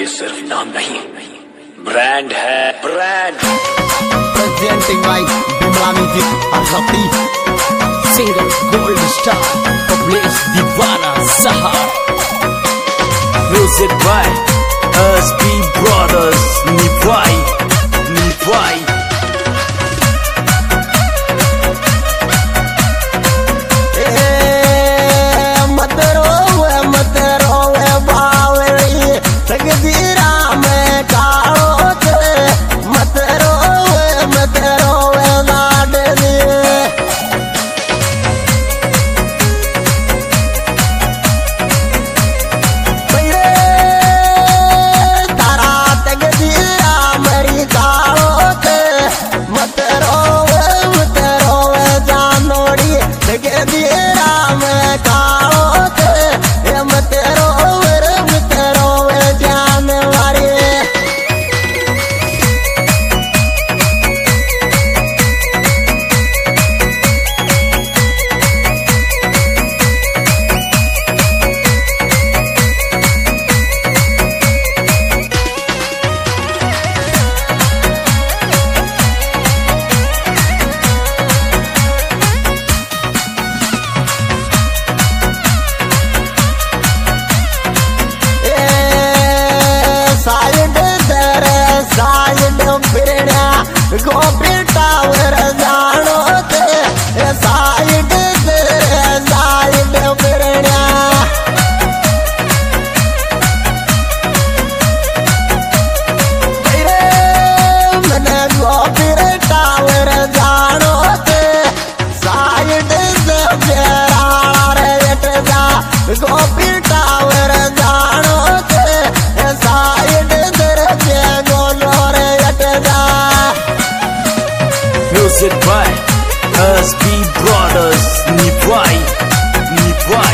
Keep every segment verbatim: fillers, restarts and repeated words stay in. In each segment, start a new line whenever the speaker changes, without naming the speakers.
सिर्फ नाम नहीं, ब्रांड है, brand.
Presenting by Bimla Music Arhati Singer Gold Star Publish Divana Saha
Music by S B Brothers Nivai Nivai
Gopi tower जानो ते side side फिरण्या मैंने गोपी tower जानो ते साइड से जा गोपी टावर जानो ते साइड से गोलो रे जा
Music by S B Brothers Nivai Nivai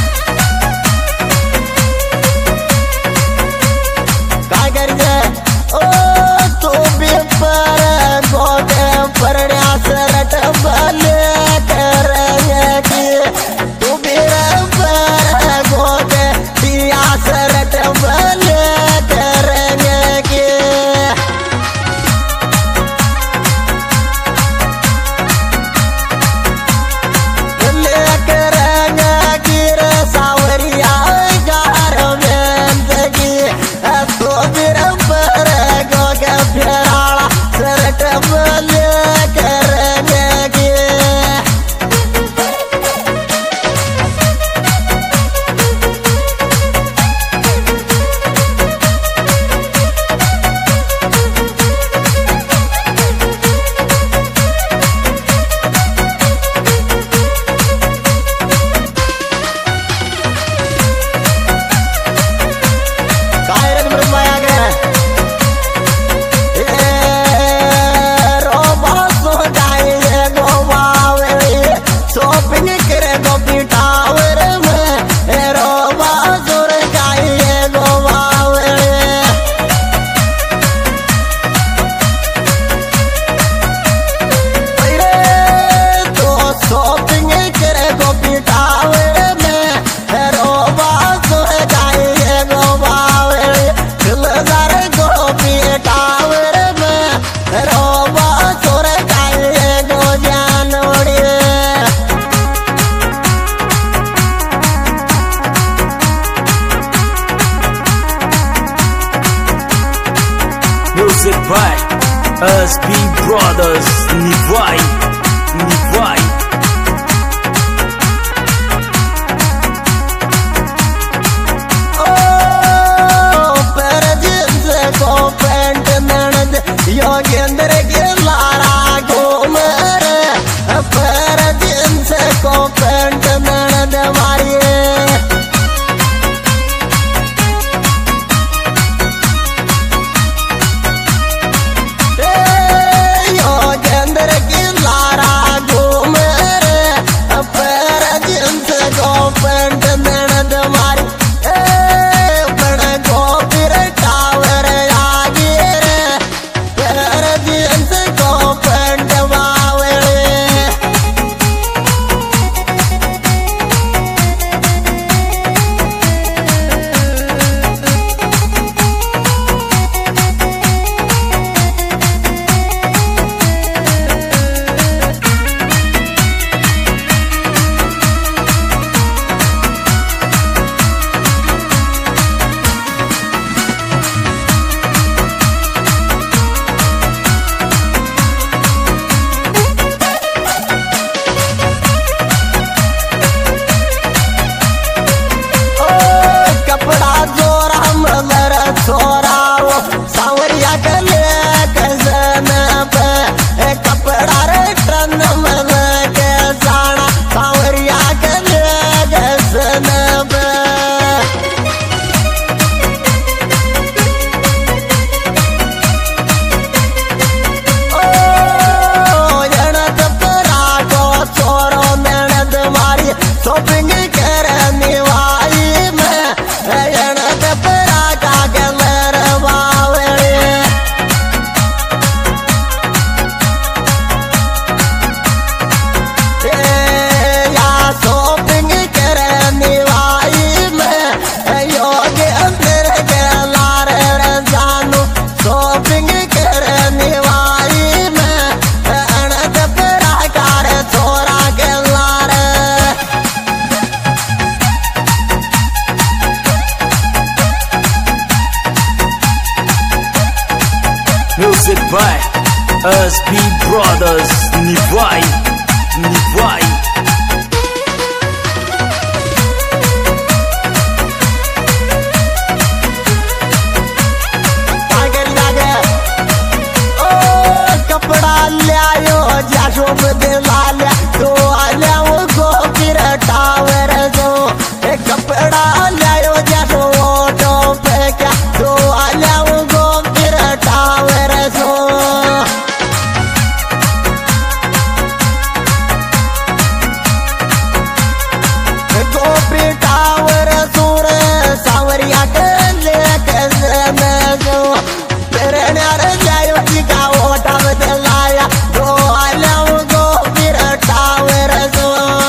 काय करते ओ तू भी पर गोटे परण्या सरट भले करेंगे कि तू भी पर गोटे दिया सरट भले करेंगे कि
Music by S B Brothers Nivai Nivai
Yogendra के लारा घूमर पर दिन से को पेंट ननद मारिए योगेंद्र की ला
Music by S B Brothers. Nivai, Nivai.
कपड़ा लियायो जाशो बदला लिया तो आलिया वो गोपीर टावर जो कपड़ा लियायो जाशो ऑटो पे क्या तो आलिया वो गोपीर टावर जो गोपी टावर सूर सावरिया के लेके जो तेरे नारे जायो जी का ओटा बदलाया दो आलिया वो गोपीर टावर जो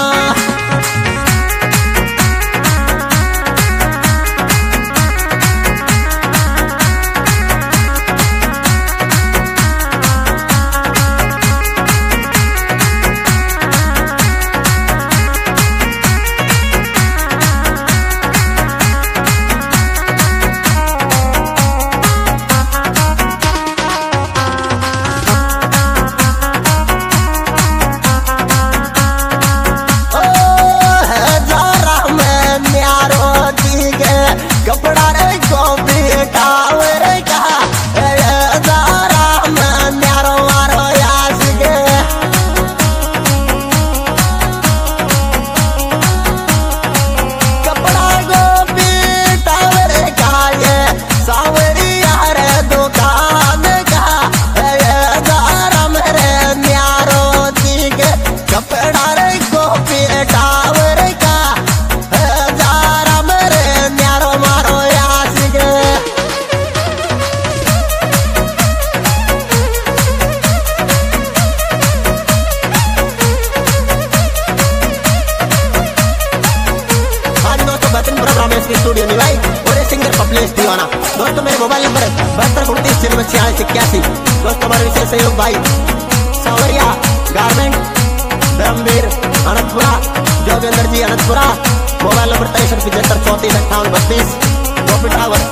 कपड़ा रे गोपी टावर का दारा में न्यारो मारो यास के कपड़ा गोपी टावर का ये सावरी यार दुकान का दारा मेरे न्यारो जी के कपड़ा रे गोपी टावर का स्टूडियो निभाई और सिंगर पपलेश दीवाना। दोस्तों मेरे मोबाइल नंबर बहत्तर उनतीस छियानवे छियालीस इक्यासी। दोस्तों हमारे विशेष सहयोग भाई Sawariya garment Dharmvir Anantpura Jogendra ji Anantpura. Mobile number तिरसठ पिछहत्तर चौंतीस अट्ठावन बत्तीस Gopi tower.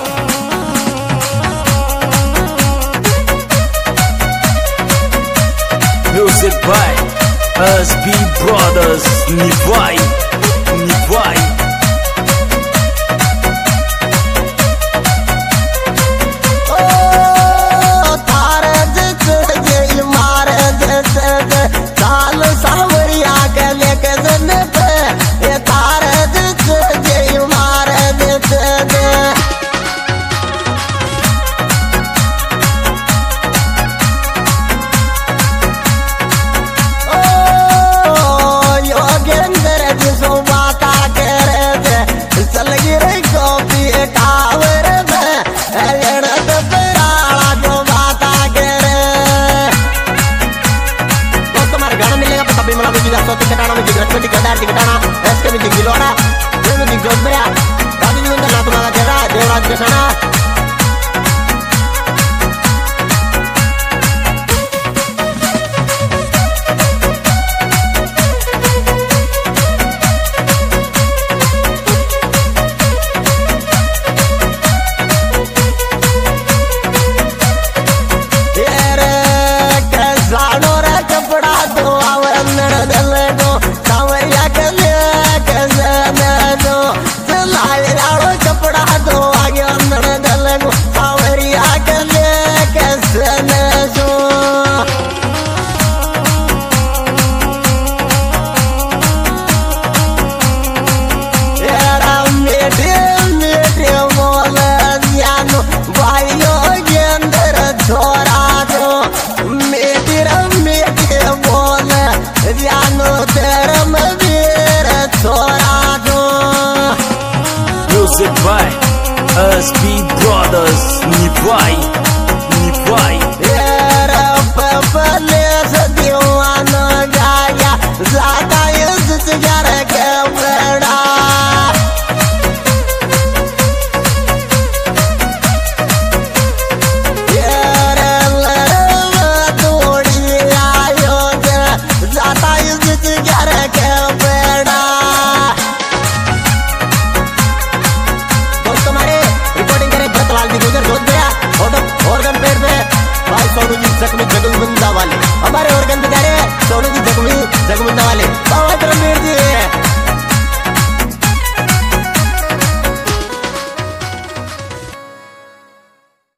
Music by S B Brothers. Nivai, Nivai.
साल सावरिया के लेके जन पे ये तार दिख जे मार दिख दे ओ योगेंद्र जी सो वाले, हमारे और गंदे सोनू जी जगमी जगमुंडा वाले, बाबा रणवीर जी